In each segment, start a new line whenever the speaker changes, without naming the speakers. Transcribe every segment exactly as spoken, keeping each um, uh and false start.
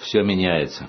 Все меняется.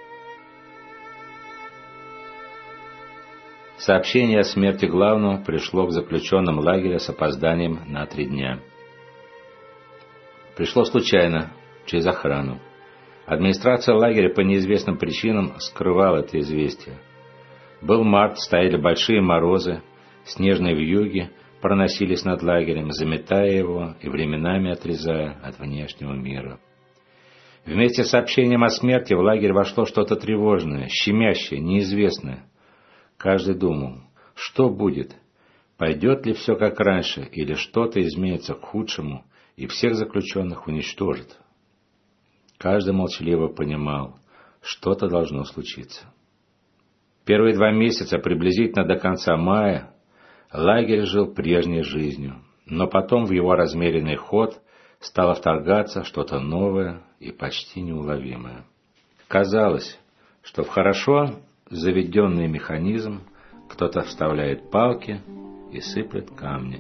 Сообщение о смерти главного пришло к заключенным лагеря с опозданием на три дня. Пришло случайно, через охрану. Администрация лагеря по неизвестным причинам скрывала это известие. Был март, стояли большие морозы, снежные вьюги проносились над лагерем, заметая его и временами отрезая от внешнего мира. Вместе с сообщением о смерти в лагерь вошло что-то тревожное, щемящее, неизвестное. Каждый думал, что будет, пойдет ли все как раньше, или что-то изменится к худшему и всех заключенных уничтожит. Каждый молчаливо понимал, что-то должно случиться. Первые два месяца, приблизительно до конца мая, лагерь жил прежней жизнью, но потом в его размеренный ход стало вторгаться что-то новое и почти неуловимое. Казалось, что в хорошо заведенный механизм кто-то вставляет палки и сыплет камни.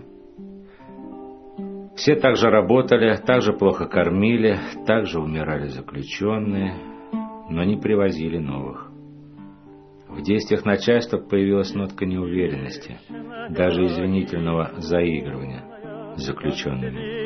Все так же работали, так же плохо кормили, так же умирали заключенные, но не привозили новых. В действиях начальства появилась нотка неуверенности, даже извинительного заигрывания с заключенными.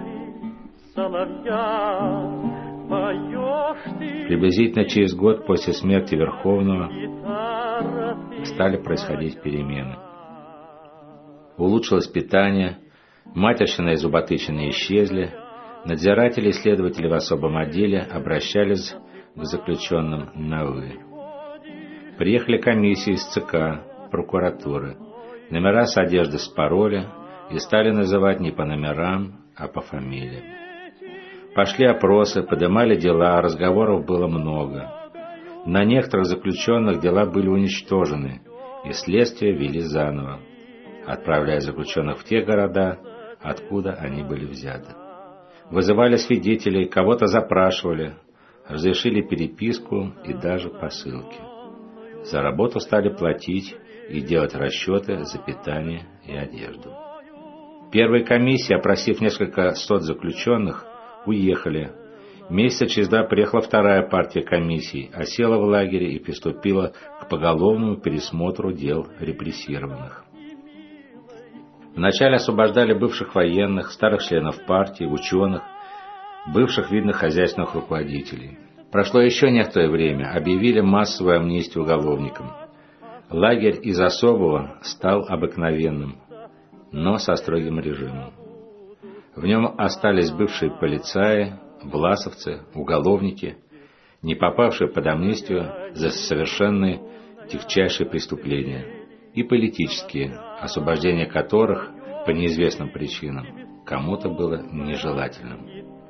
Приблизительно через год после смерти Верховного стали происходить перемены. Улучшилось питание, матерщина и зуботычины исчезли, надзиратели и следователи в особом отделе обращались к заключенным на «вы». Приехали комиссии из ЦК, прокуратуры, номера с одежды спороли и стали называть не по номерам, а по фамилиям. Пошли опросы, подымали дела, разговоров было много. На некоторых заключенных дела были уничтожены, и следствие вели заново, отправляя заключенных в те города, откуда они были взяты. Вызывали свидетелей, кого-то запрашивали, разрешили переписку и даже посылки. За работу стали платить и делать расчеты за питание и одежду. Первые комиссии, опросив несколько сот заключенных, уехали. Месяца через два приехала вторая партия комиссий, осела в лагере и приступила к поголовному пересмотру дел репрессированных. Вначале освобождали бывших военных, старых членов партии, ученых, бывших видных хозяйственных руководителей. Прошло еще некоторое время, объявили массовую амнистию уголовникам. Лагерь из особого стал обыкновенным, но со строгим режимом. В нем остались бывшие полицаи, власовцы, уголовники, не попавшие под амнистию за совершенные тягчайшие преступления, и политические, освобождение которых по неизвестным причинам кому-то было нежелательным.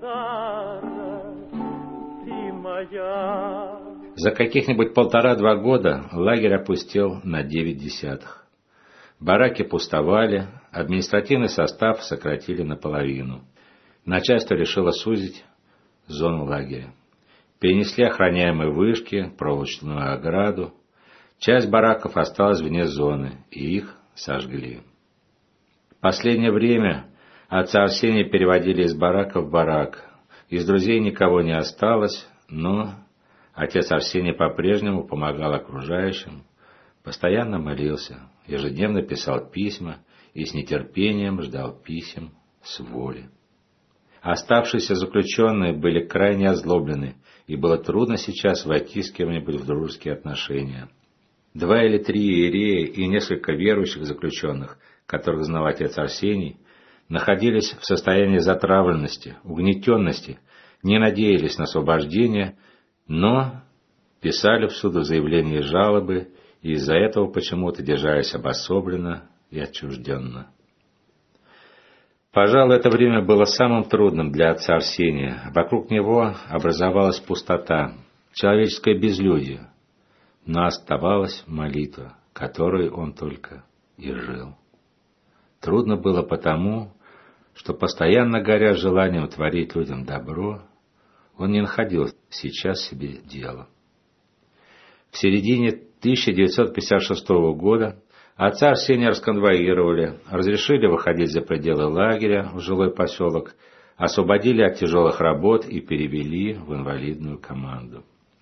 За каких-нибудь полтора-два года лагерь опустел на девять десятых. Бараки пустовали, административный состав сократили наполовину. Начальство решило сузить зону лагеря. Перенесли охраняемые вышки, проволочную ограду. Часть бараков осталась вне зоны, и их сожгли. В последнее время отца Арсения переводили из барака в барак. Из друзей никого не осталось, но отец Арсений по-прежнему помогал окружающим, постоянно молился, ежедневно писал письма и с нетерпением ждал писем с воли. Оставшиеся заключенные были крайне озлоблены, и было трудно сейчас войти с кем-нибудь в дружеские отношения. Два или три иерея и несколько верующих заключенных, которых знал отец Арсений, находились в состоянии затравленности, угнетенности, не надеялись на освобождение, но писали в суд заявления и жалобы, и из-за этого почему-то держались обособленно и отчужденно. Пожалуй, это время было самым трудным для отца Арсения. Вокруг него образовалась пустота, человеческое безлюдье, но оставалась молитва, которой он только и жил. Трудно было потому, что, постоянно горя желанием творить людям добро, он не находил сейчас себе дела. В середине тысяча девятьсот пятьдесят шестого года отца Арсения расконвоировали, разрешили выходить за пределы лагеря в жилой поселок, освободили от тяжелых работ и перевели в инвалидную команду.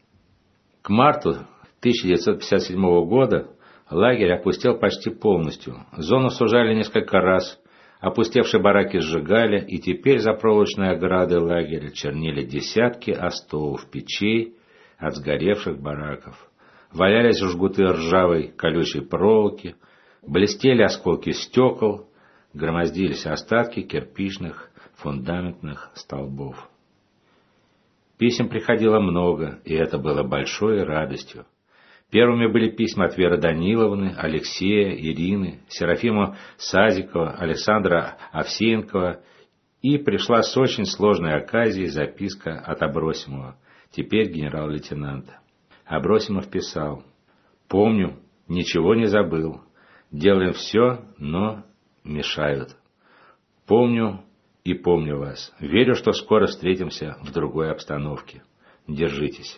К марту тысяча девятьсот пятьдесят седьмого года лагерь опустел почти полностью. Зону сужали несколько раз, опустевшие бараки сжигали, и теперь за проволочной оградой лагеря чернели десятки остовов печей от сгоревших бараков. Валялись жгуты ржавой колючей проволоки, блестели осколки стекол, громоздились остатки кирпичных фундаментных столбов. Писем приходило много, и это было большой радостью. Первыми были письма от Веры Даниловны, Алексея, Ирины, Серафима Сазикова, Александра Овсеенкова, и пришла с очень сложной оказией записка от Абросимова, теперь генерал-лейтенанта. Абросимов писал: «Помню, ничего не забыл. Делаем все, но мешают. Помню и помню вас. Верю, что скоро встретимся в другой обстановке. Держитесь».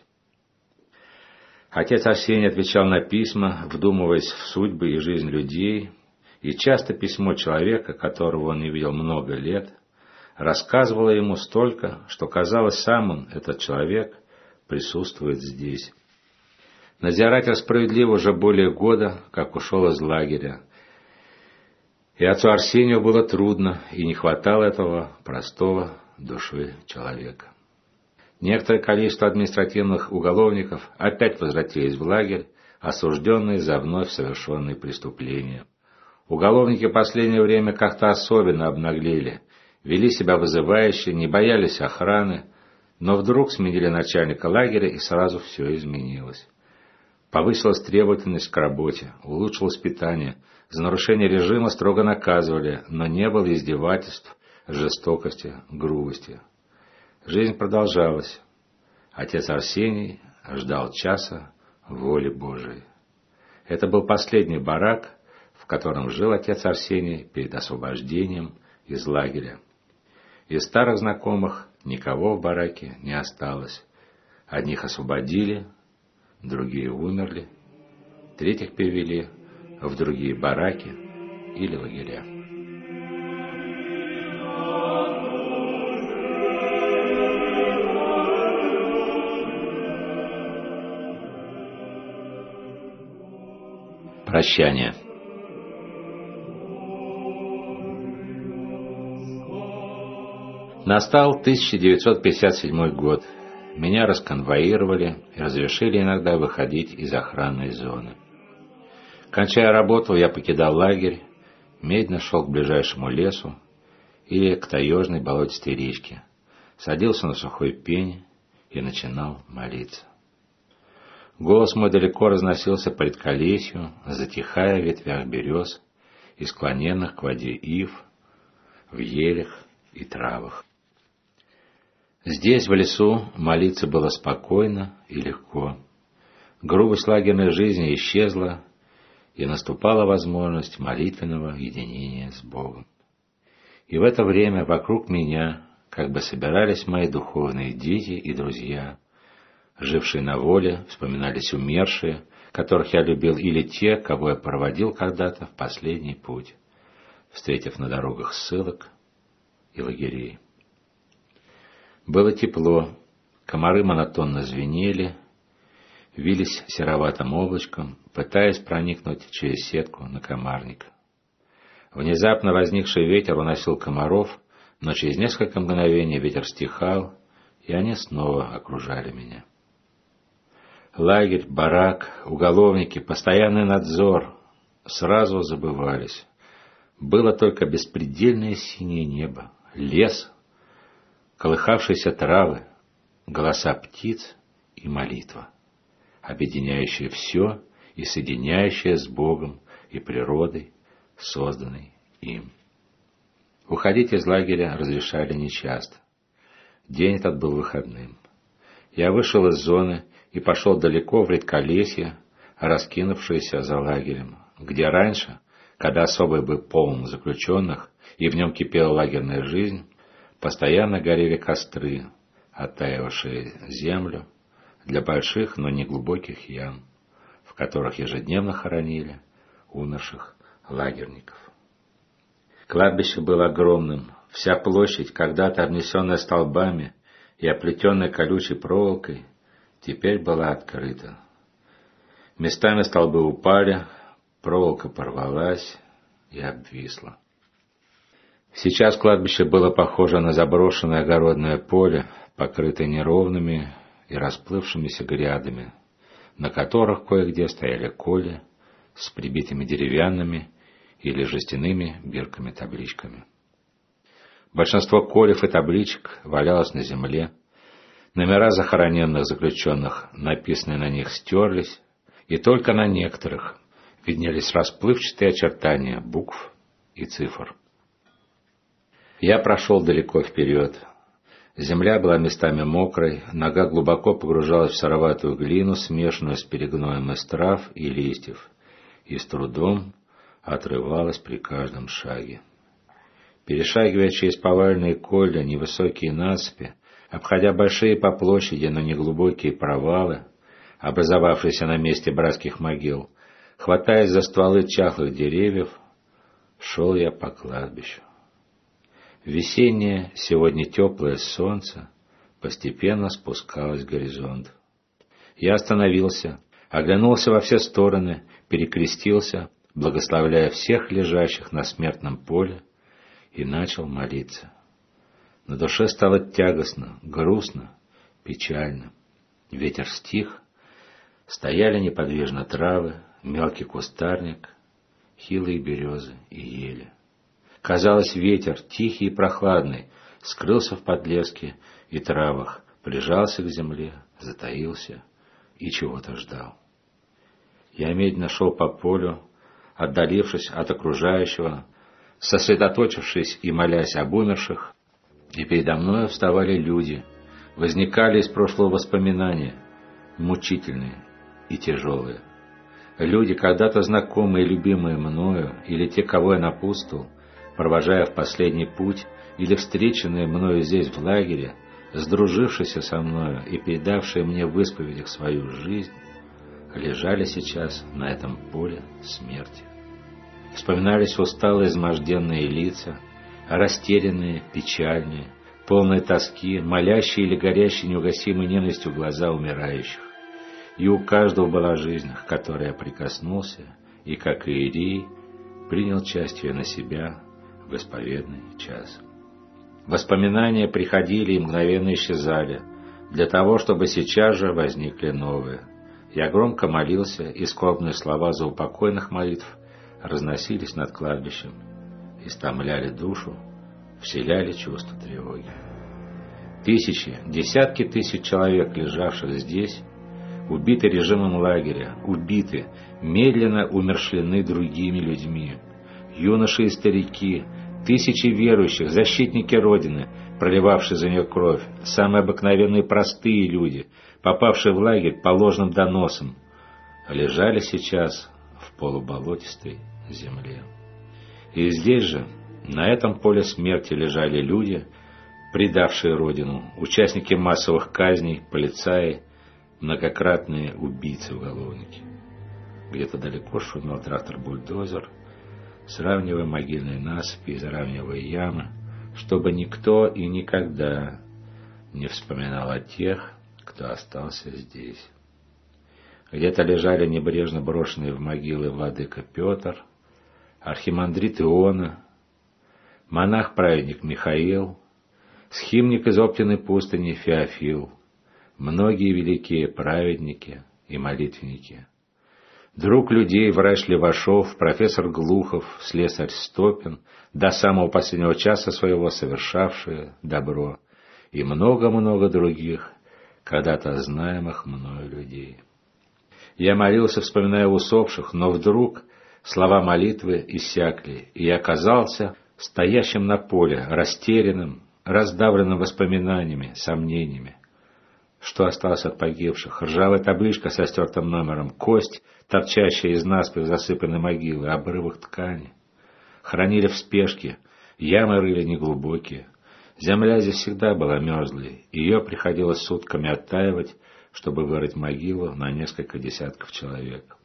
Отец Арсений отвечал на письма, вдумываясь в судьбы и жизнь людей, и часто письмо человека, которого он не видел много лет, рассказывало ему столько, что казалось, сам он, этот человек, присутствует здесь. Надзиратель справедливо уже более года, как ушел из лагеря, и отцу Арсению было трудно, и не хватало этого простого души человека. Некоторое количество административных уголовников опять возвратились в лагерь, осужденные за вновь совершенные преступления. Уголовники в последнее время как-то особенно обнаглели, вели себя вызывающе, не боялись охраны, но вдруг сменили начальника лагеря, и сразу все изменилось. Повысилась требовательность к работе, улучшилось питание, за нарушение режима строго наказывали, но не было издевательств, жестокости, грубости. Жизнь продолжалась. Отец Арсений ждал часа воли Божией. Это был последний барак, в котором жил отец Арсений перед освобождением из лагеря. Из старых знакомых никого в бараке не осталось. Одних освободили, другие умерли, третьих перевели в другие бараки или лагеря. Прощание. Настал тысяча девятьсот пятьдесят седьмой год. Меня расконвоировали и разрешили иногда выходить из охранной зоны. Кончая работу, я покидал лагерь, медленно шел к ближайшему лесу или к таежной болотистой речке, садился на сухой пень и начинал молиться. Голос мой далеко разносился по редколесью, затихая в ветвях берез и склоненных к воде ив, в елях и травах. Здесь, в лесу, молиться было спокойно и легко. Грубость лагерной жизни исчезла, и наступала возможность молитвенного единения с Богом. И в это время вокруг меня как бы собирались мои духовные дети и друзья, жившие на воле, вспоминались умершие, которых я любил, или те, кого я проводил когда-то в последний путь, встретив на дорогах ссылок и лагерей. Было тепло, комары монотонно звенели, вились сероватым облачком, пытаясь проникнуть через сетку на комарник. Внезапно возникший ветер уносил комаров, но через несколько мгновений ветер стихал, и они снова окружали меня. Лагерь, барак, уголовники, постоянный надзор сразу забывались. Было только беспредельное синее небо, лес, колыхавшиеся травы, голоса птиц и молитва, объединяющая все и соединяющая с Богом и природой, созданной им. Уходить из лагеря разрешали нечасто. День этот был выходным. Я вышел из зоны и пошел далеко в редколесье, раскинувшееся за лагерем, где раньше, когда особый был полон заключенных и в нем кипела лагерная жизнь, постоянно горели костры, оттаивавшие землю для больших, но не глубоких ям, в которых ежедневно хоронили умерших лагерников. Кладбище было огромным, вся площадь, когда-то обнесенная столбами и оплетенная колючей проволокой, теперь была открыта. Местами столбы упали, проволока порвалась и обвисла. Сейчас кладбище было похоже на заброшенное огородное поле, покрытое неровными и расплывшимися грядами, на которых кое-где стояли коли с прибитыми деревянными или жестяными бирками-табличками. Большинство колев и табличек валялось на земле, номера захороненных заключенных, написанные на них, стерлись, и только на некоторых виднелись расплывчатые очертания букв и цифр. Я прошел далеко вперед. Земля была местами мокрой, нога глубоко погружалась в сыроватую глину, смешанную с перегноем из трав и листьев, и с трудом отрывалась при каждом шаге. Перешагивая через поваленные колья, невысокие насыпи, обходя большие по площади, но неглубокие провалы, образовавшиеся на месте братских могил, хватаясь за стволы чахлых деревьев, шел я по кладбищу. Весеннее, сегодня теплое солнце постепенно спускалось к горизонту. Я остановился, оглянулся во все стороны, перекрестился, благословляя всех лежащих на смертном поле, и начал молиться. На душе стало тягостно, грустно, печально. Ветер стих, стояли неподвижно травы, мелкий кустарник, хилые березы и ели. Казалось, ветер, тихий и прохладный, скрылся в подлеске и травах, прижался к земле, затаился и чего-то ждал. Я медленно шел по полю, отдалившись от окружающего, сосредоточившись и молясь об умерших, и передо мной вставали люди, возникали из прошлого воспоминания, мучительные и тяжелые. Люди, когда-то знакомые и любимые мною, или те, кого я напутствовал, провожая в последний путь, или встреченные мною здесь в лагере, сдружившиеся со мною и передавшие мне в исповедях свою жизнь, лежали сейчас на этом поле смерти. Вспоминались усталые изможденные лица, растерянные, печальные, полные тоски, молящие или горящие неугасимой ненавистью глаза умирающих. И у каждого была жизнь, к которой я прикоснулся, и, как иерей, принял часть ее на себя в исповедный час. Воспоминания приходили и мгновенно исчезали, для того, чтобы сейчас же возникли новые. Я громко молился, и скорбные слова заупокойных молитв разносились над кладбищем, истомляли душу, вселяли чувство тревоги. Тысячи, десятки тысяч человек, лежавших здесь, убиты режимом лагеря, убиты, медленно умершлены другими людьми. Юноши и старики, тысячи верующих, защитники Родины, проливавшие за нее кровь, самые обыкновенные простые люди, попавшие в лагерь по ложным доносам, лежали сейчас в полуболотистой земле. И здесь же, на этом поле смерти, лежали люди, предавшие Родину, участники массовых казней, полицаи, многократные убийцы-уголовники. Где-то далеко шумел трактор-бульдозер, сравнивая могильные насыпи и заравнивая ямы, чтобы никто и никогда не вспоминал о тех, кто остался здесь. Где-то лежали небрежно брошенные в могилы владыка Петр, архимандрит Иона, монах-праведник Михаил, схимник из Оптиной пустыни Феофил, многие великие праведники и молитвенники. Друг людей, врач Левашов, профессор Глухов, слесарь Стопин, до самого последнего часа своего совершавшие добро, и много-много других, когда-то знаемых мною людей. Я молился, вспоминая усопших, но вдруг слова молитвы иссякли, и я оказался стоящим на поле, растерянным, раздавленным воспоминаниями, сомнениями. Что осталось от погибших? Ржавая табличка со стертым номером, кость, торчащая из наспех засыпанной могилы, обрывок ткани. Хранили в спешке, ямы рыли неглубокие. Земля здесь всегда была мерзлой, ее приходилось сутками оттаивать, чтобы вырыть могилу на несколько десятков человек.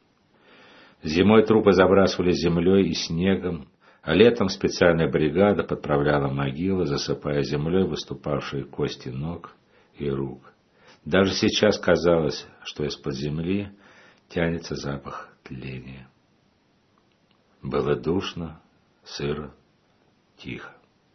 Зимой трупы забрасывали землей и снегом, а летом специальная бригада подправляла могилы, засыпая землей выступавшие кости ног и рук. Даже сейчас казалось, что из-под земли тянется запах тления. Было душно, сыро, тихо.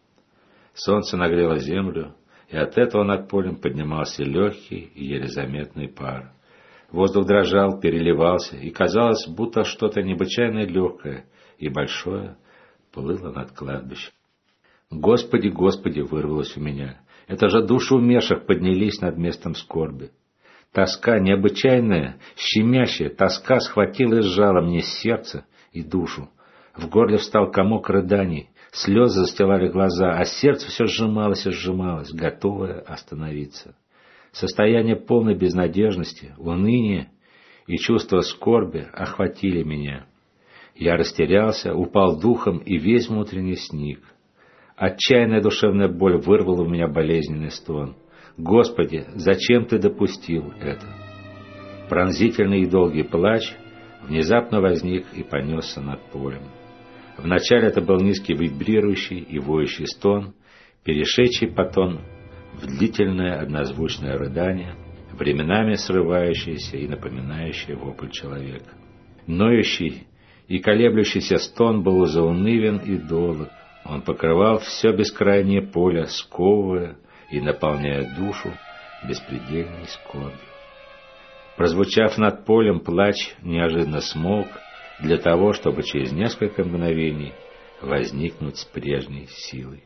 Солнце нагрело землю, и от этого над полем поднимался легкий и еле заметный пар. Воздух дрожал, переливался, и казалось, будто что-то необычайно легкое и большое плыло над кладбищем. «Господи, Господи!» — вырвалось у меня. «Это же души умерших поднялись над местом скорби». Тоска, необычайная, щемящая тоска схватила и сжала мне сердце и душу. В горле встал комок рыданий, слезы застилали глаза, а сердце все сжималось и сжималось, готовое остановиться. Состояние полной безнадежности, уныния и чувство скорби охватили меня. Я растерялся, упал духом и весь внутренний сник. Отчаянная душевная боль вырвала у меня болезненный стон. «Господи, зачем Ты допустил это?» Пронзительный и долгий плач внезапно возник и понесся над полем. Вначале это был низкий вибрирующий и воющий стон, перешедший потом в длительное однозвучное рыдание, временами срывающееся и напоминающее вопль человека. Ноющий и колеблющийся стон был заунывен и долг. Он покрывал все бескрайнее поле, сковывая и наполняя душу беспредельной скорбью. Прозвучав над полем, плач неожиданно смолк для того, чтобы через несколько мгновений возникнуть с прежней силой.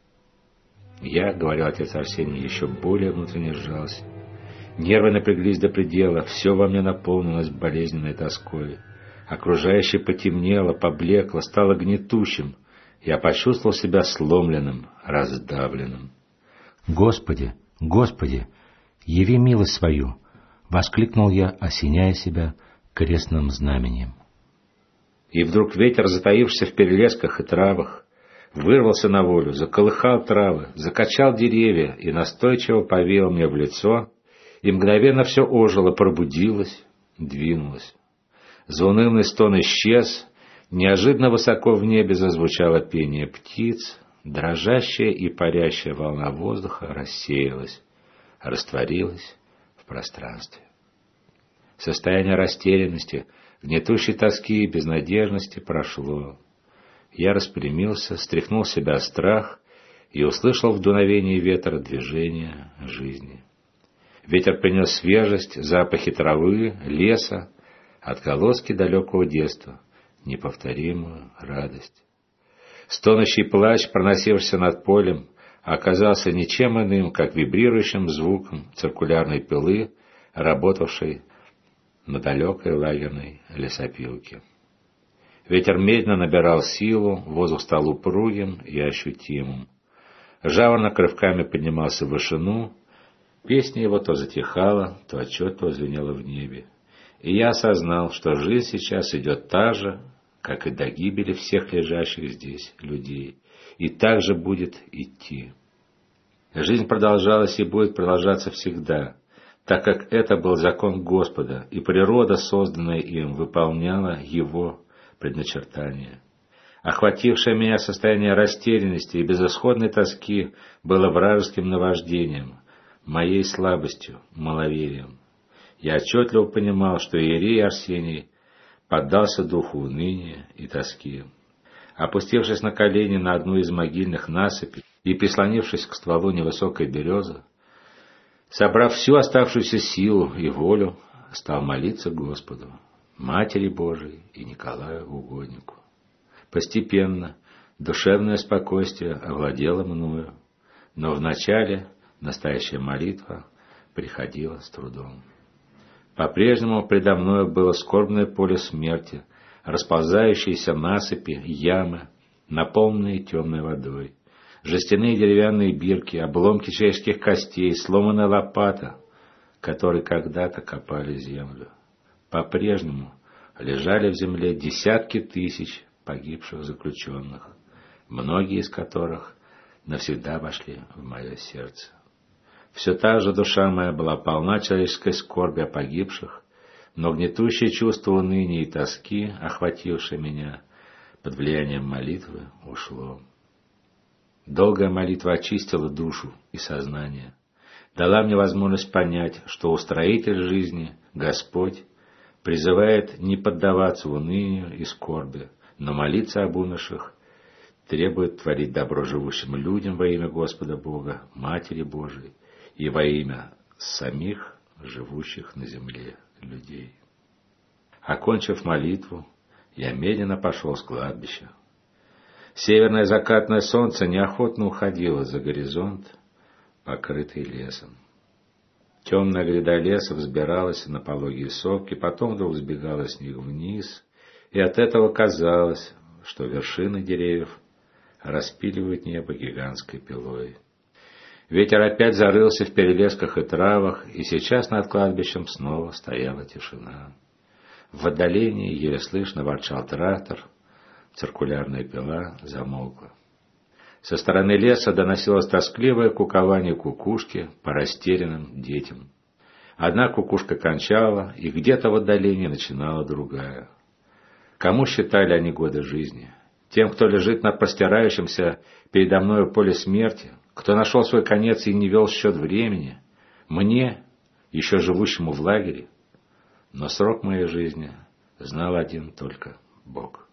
Я, — говорил отец Арсений, — еще более внутренне сжался. Нервы напряглись до предела, все во мне наполнилось болезненной тоской. Окружающее потемнело, поблекло, стало гнетущим. Я почувствовал себя сломленным, раздавленным. «Господи, Господи, яви милость свою!» — воскликнул я, осеняя себя крестным знаменем. И вдруг ветер, затаившийся в перелесках и травах, вырвался на волю, заколыхал травы, закачал деревья и настойчиво повеял мне в лицо, и мгновенно все ожило, пробудилось, двинулось. Заунывный стон исчез, неожиданно высоко в небе зазвучало пение птиц, дрожащая и парящая волна воздуха рассеялась, растворилась в пространстве. Состояние растерянности, гнетущей тоски и безнадежности прошло. Я распрямился, стряхнул с себя страх и услышал в дуновении ветра движение жизни. Ветер принес свежесть, запахи травы, леса, отголоски далекого детства, неповторимую радость. Стонущий плач, проносившийся над полем, оказался ничем иным, как вибрирующим звуком циркулярной пилы, работавшей на далекой лагерной лесопилке. Ветер медленно набирал силу, воздух стал упругим и ощутимым. Жаворонок рывками поднимался в вышину, песня его то затихала, то отчетливо звенела в небе. И я осознал, что жизнь сейчас идет та же, как и до гибели всех лежащих здесь людей, и так же будет идти. Жизнь продолжалась и будет продолжаться всегда, так как это был закон Господа, и природа, созданная им, выполняла Его предначертание. Охватившее меня состояние растерянности и безысходной тоски было вражеским наваждением, моей слабостью, маловерием. Я отчетливо понимал, что иерей Арсений поддался духу уныния и тоски. Опустившись на колени на одну из могильных насыпей и прислонившись к стволу невысокой березы, собрав всю оставшуюся силу и волю, стал молиться Господу, Матери Божией и Николаю Угоднику. Постепенно душевное спокойствие овладело мною, но вначале настоящая молитва приходила с трудом. По-прежнему предо мною было скорбное поле смерти, расползающиеся насыпи, ямы, наполненные темной водой, жестяные деревянные бирки, обломки человеческих костей, сломанная лопата, которой когда-то копали землю. По-прежнему лежали в земле десятки тысяч погибших заключенных, многие из которых навсегда вошли в мое сердце. Все та же душа моя была полна человеческой скорби о погибших, но гнетущее чувство уныния и тоски, охватившее меня под влиянием молитвы, ушло. Долгая молитва очистила душу и сознание. дала мне возможность понять, что устроитель жизни, Господь, призывает не поддаваться унынию и скорби, но молиться об умерших, требует творить добро живущим людям во имя Господа Бога, Матери Божией и во имя самих живущих на земле людей. Окончив молитву, я медленно пошел с кладбища. Северное закатное солнце неохотно уходило за горизонт, покрытый лесом. Темная гряда леса взбиралась на пологие сопки, потом вдруг сбегала с них вниз, и от этого казалось, что вершины деревьев распиливают небо гигантской пилой. Ветер опять зарылся в перелесках и травах, и сейчас над кладбищем снова стояла тишина. В отдалении еле слышно ворчал трактор, циркулярная пила замолкла. Со стороны леса доносилось тоскливое кукование кукушки по растерянным детям. Одна кукушка кончала, и где-то в отдалении начинала другая. Кому считали они годы жизни? Тем, кто лежит на простирающемся передо мною поле смерти, кто нашел свой конец и не вел счет времени? Мне, еще живущему в лагере? Но срок моей жизни знал один только Бог.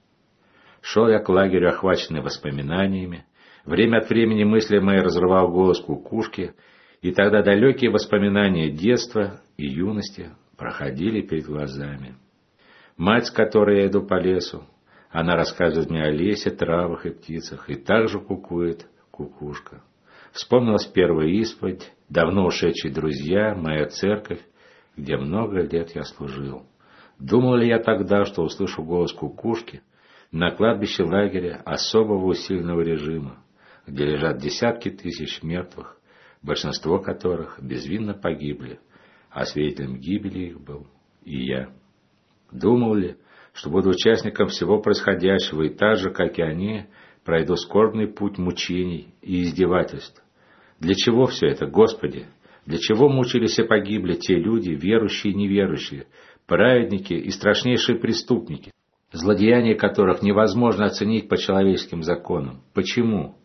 Шел я к лагерю, охваченный воспоминаниями. Время от времени мысли мои разрывал голос кукушки, и тогда далекие воспоминания детства и юности проходили перед глазами. Мать, с которой я иду по лесу, она рассказывает мне о лесе, травах и птицах, и также кукует кукушка. Вспомнилась первая исповедь, давно ушедшие друзья, моя церковь, где много лет я служил. Думал ли я тогда, что услышу голос кукушки на кладбище лагеря особого усиленного режима, где лежат десятки тысяч мертвых, большинство которых безвинно погибли, а свидетелем гибели их был и я? Думал ли, что буду участником всего происходящего и так же, как и они, пройду скорбный путь мучений и издевательств? Для чего все это, Господи? Для чего мучились и погибли те люди, верующие и неверующие, праведники и страшнейшие преступники, злодеяния которых невозможно оценить по человеческим законам? Почему?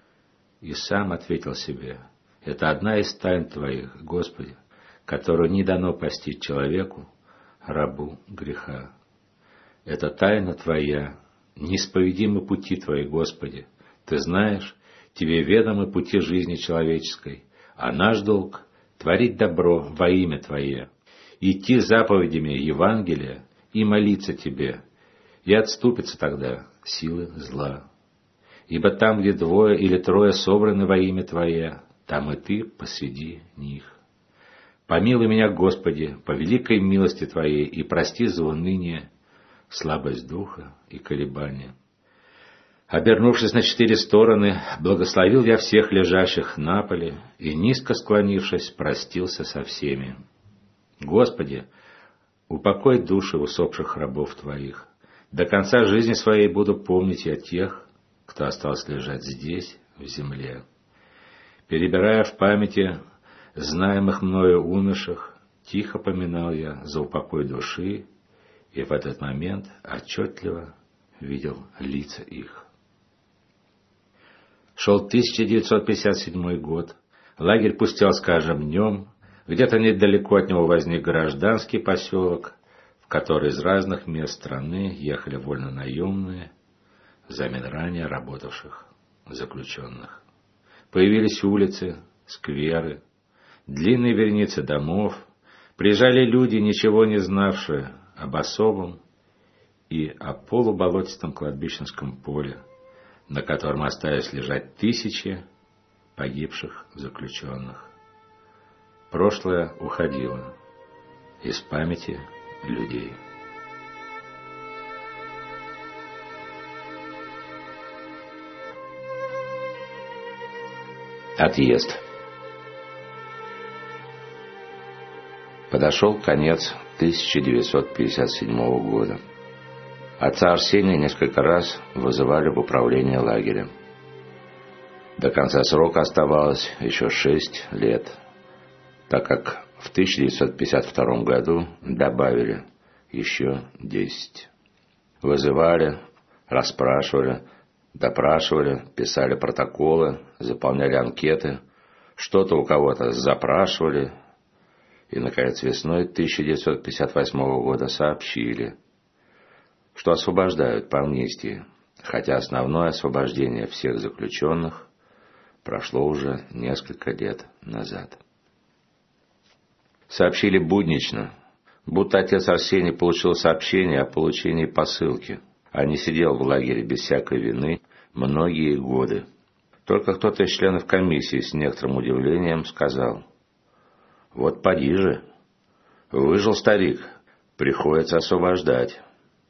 И сам ответил себе: это одна из тайн Твоих, Господи, которую не дано постичь человеку, рабу греха. Это тайна Твоя, неисповедимы пути Твои, Господи. Ты знаешь, Тебе ведомы пути жизни человеческой, а наш долг — творить добро во имя Твое, идти заповедями Евангелия и молиться Тебе, и отступится тогда силы зла. Ибо там, где двое или трое собраны во имя Твое, там и Ты посреди них. Помилуй меня, Господи, по великой милости Твоей, и прости за уныние, слабость духа и колебания. Обернувшись на четыре стороны, благословил я всех лежащих на поле и, низко склонившись, простился со всеми. Господи, упокой души усопших рабов Твоих. До конца жизни своей буду помнить я тех, кто остался лежать здесь, в земле. Перебирая в памяти знаемых мною умерших, тихо поминал я за упокой души, и в этот момент отчетливо видел лица их. Шел тысяча девятьсот пятьдесят седьмой год, лагерь пустел с каждым днем, где-то недалеко от него возник гражданский поселок, в который из разных мест страны ехали вольнонаемные, взамен ранее работавших заключенных. Появились улицы, скверы, длинные вереницы домов, приезжали люди, ничего не знавшие об особом и о полуболотистом кладбищенском поле, на котором остались лежать тысячи погибших заключенных. Прошлое уходило из памяти людей. Отъезд. Подошел конец тысяча девятьсот пятьдесят седьмого года. Отца Арсения несколько раз вызывали в управление лагерем. До конца срока оставалось еще шесть лет, так как в тысяча девятьсот пятьдесят втором году добавили еще десять. Вызывали, расспрашивали, допрашивали, писали протоколы, заполняли анкеты, Что-то у кого-то запрашивали, и, наконец, весной тысяча девятьсот пятьдесят восьмого года сообщили, что освобождают по амнистии, хотя основное освобождение всех заключенных прошло уже несколько лет назад. Сообщили буднично, будто отец Арсений получил сообщение о получении посылки, а не сидел в лагере без всякой вины многие годы. Только кто-то из членов комиссии с некоторым удивлением сказал: «Вот поди же, выжил старик, приходится освобождать».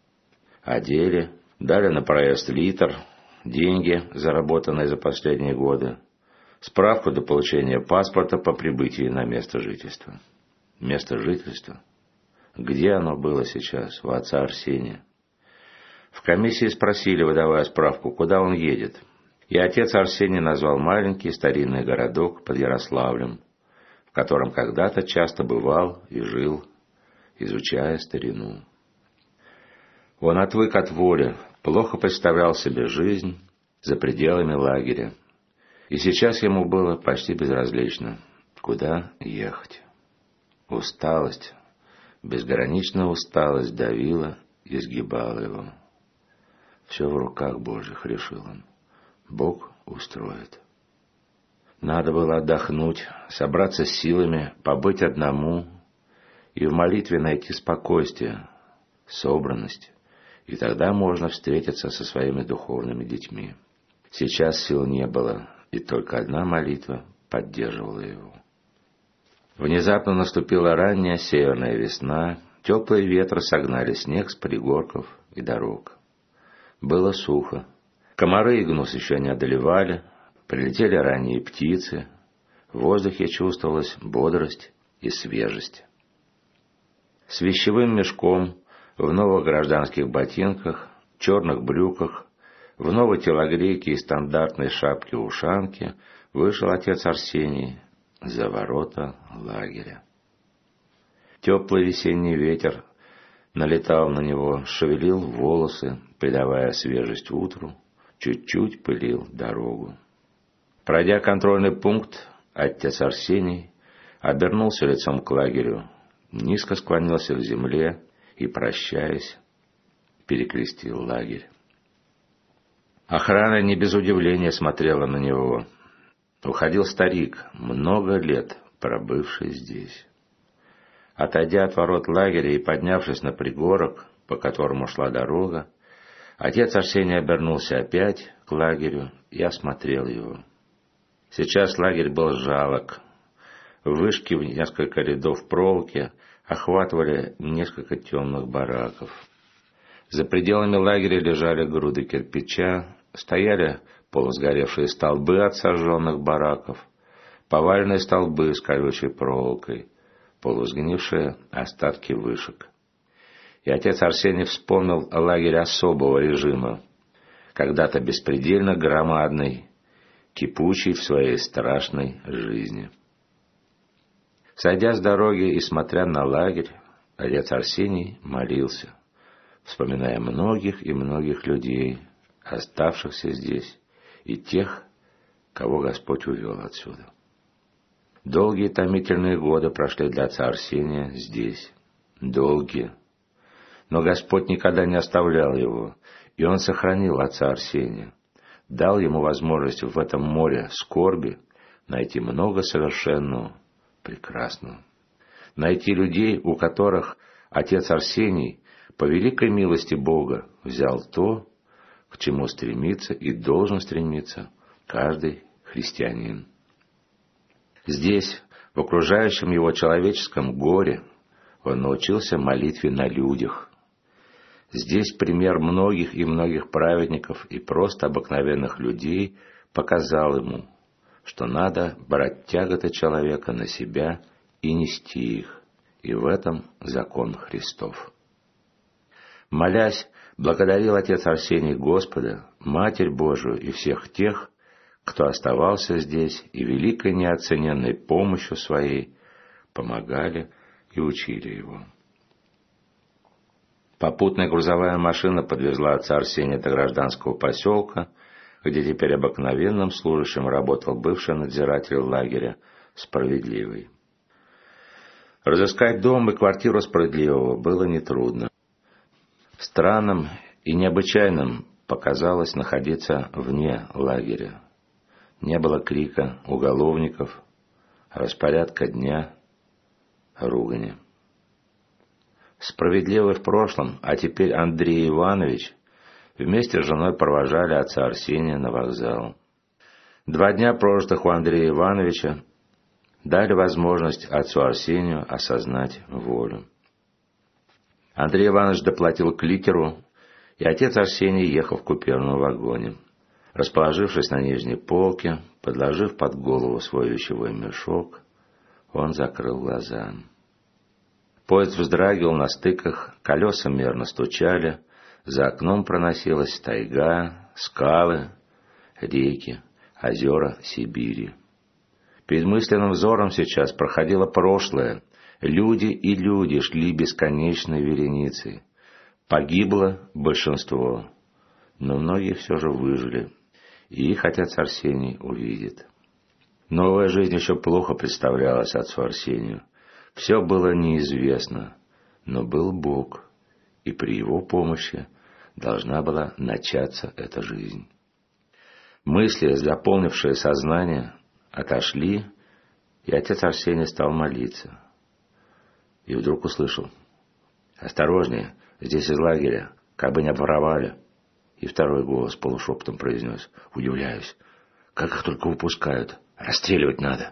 Одели, дали на проезд литр, деньги, заработанные за последние годы, справку до получения паспорта по прибытии на место жительства. Место жительства? Где оно было сейчас, у отца Арсения? В комиссии спросили, выдавая справку, куда он едет, и отец Арсений назвал маленький старинный городок под Ярославлем, в котором когда-то часто бывал и жил, изучая старину. Он отвык от воли, плохо представлял себе жизнь за пределами лагеря, и сейчас ему было почти безразлично, куда ехать. Усталость, безграничная усталость давила и сгибала его. Все в руках Божьих, решил он. Бог устроит. Надо было отдохнуть, собраться с силами, побыть одному и в молитве найти спокойствие, собранность, и тогда можно встретиться со своими духовными детьми. Сейчас сил не было, и только одна молитва поддерживала его. Внезапно наступила ранняя северная весна, теплые ветры согнали снег с пригорков и дорог. Было сухо. Комары и гнус еще не одолевали, прилетели ранние птицы, в воздухе чувствовалась бодрость и свежесть. С вещевым мешком, в новых гражданских ботинках, черных брюках, в новой телогрейке и стандартной шапке-ушанке вышел отец Арсений за ворота лагеря. Теплый весенний ветер налетал на него, шевелил волосы, придавая свежесть утру, чуть-чуть пылил дорогу. Пройдя контрольный пункт, отец Арсений обернулся лицом к лагерю, низко склонился к земле и, прощаясь, перекрестил лагерь. Охрана не без удивления смотрела на него. Уходил старик, много лет пробывший здесь. Отойдя от ворот лагеря и поднявшись на пригорок, по которому шла дорога, отец Арсений обернулся опять к лагерю и осмотрел его. Сейчас лагерь был жалок. Вышки в несколько рядов проволоки охватывали несколько темных бараков. За пределами лагеря лежали груды кирпича, стояли полусгоревшие столбы от сожженных бараков, поваленные столбы с колючей проволокой, полусгнившие остатки вышек. И отец Арсений вспомнил о лагере особого режима, когда-то беспредельно громадный, кипучий в своей страшной жизни. Сойдя с дороги и смотря на лагерь, отец Арсений молился, вспоминая многих и многих людей, оставшихся здесь, и тех, кого Господь увел отсюда. Долгие томительные годы прошли для отца Арсения здесь. Долгие. Но Господь никогда не оставлял его, и Он сохранил отца Арсения, дал ему возможность в этом море скорби найти много совершенного, прекрасного. Найти людей, у которых отец Арсений по великой милости Бога взял то, к чему стремится и должен стремиться каждый христианин. Здесь, в окружающем его человеческом горе, он научился молитве на людях. Здесь пример многих и многих праведников и просто обыкновенных людей показал ему, что надо брать тяготы человека на себя и нести их, и в этом закон Христов. Молясь, благодарил отец Арсений Господа, Матерь Божию и всех тех, кто оставался здесь и великой неоцененной помощью своей помогали и учили его. Попутная грузовая машина подвезла отца Арсения до гражданского поселка, где теперь обыкновенным служащим работал бывший надзиратель лагеря Справедливый. Разыскать дом и квартиру Справедливого было нетрудно. Странным и необычайным показалось находиться вне лагеря. Не было крика уголовников, распорядка дня, ругани. Справедливый в прошлом, а теперь Андрей Иванович вместе с женой провожали отца Арсения на вокзал. Два дня, прожитых у Андрея Ивановича, дали возможность отцу Арсению осознать волю. Андрей Иванович доплатил кликеру, и отец Арсений ехал в купирном вагоне. Расположившись на нижней полке, подложив под голову свой вещевой мешок, он закрыл глаза. Поезд вздрагивал на стыках, колеса мерно стучали, за окном проносилась тайга, скалы, реки, озера Сибири. Перед мысленным взором сейчас проходило прошлое. Люди и люди шли бесконечной вереницей. Погибло большинство, но многие все же выжили, и их отец Арсений увидит. Новая жизнь еще плохо представлялась отцу Арсению. Все было неизвестно, но был Бог, и при его помощи должна была начаться эта жизнь. Мысли, заполнившие сознание, отошли, и отец Арсений стал молиться. И вдруг услышал: «Осторожнее, здесь из лагеря, как бы не обворовали». И второй голос полушепотом произнес: «Удивляюсь, как их только выпускают, расстреливать надо».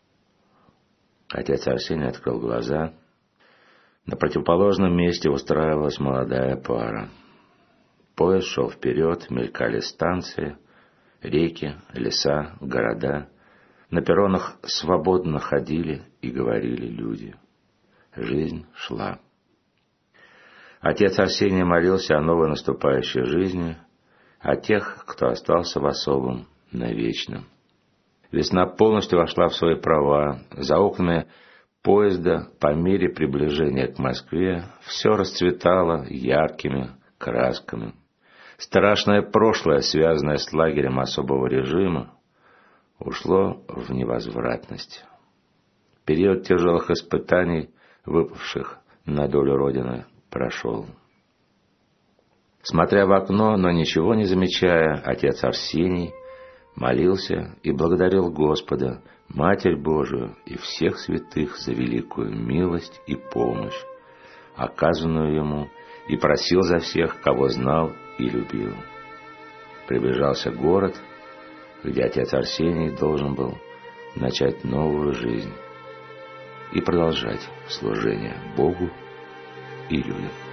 Отец Арсений открыл глаза. На противоположном месте устраивалась молодая пара. Поезд шел вперед, мелькали станции, реки, леса, города. На перронах свободно ходили и говорили люди. Жизнь шла. Отец Арсений молился о новой наступающей жизни, о тех, кто остался в особом, навечном. Весна полностью вошла в свои права. За окнами поезда, по мере приближения к Москве, все расцветало яркими красками. Страшное прошлое, связанное с лагерем особого режима, ушло в невозвратность. Период тяжелых испытаний, выпавших на долю Родины, прошел. Смотря в окно, но ничего не замечая, отец Арсений молился и благодарил Господа, Матерь Божию и всех святых за великую милость и помощь, оказанную ему, и просил за всех, кого знал и любил. Приближался город, где отец Арсений должен был начать новую жизнь и продолжать служение Богу и людям.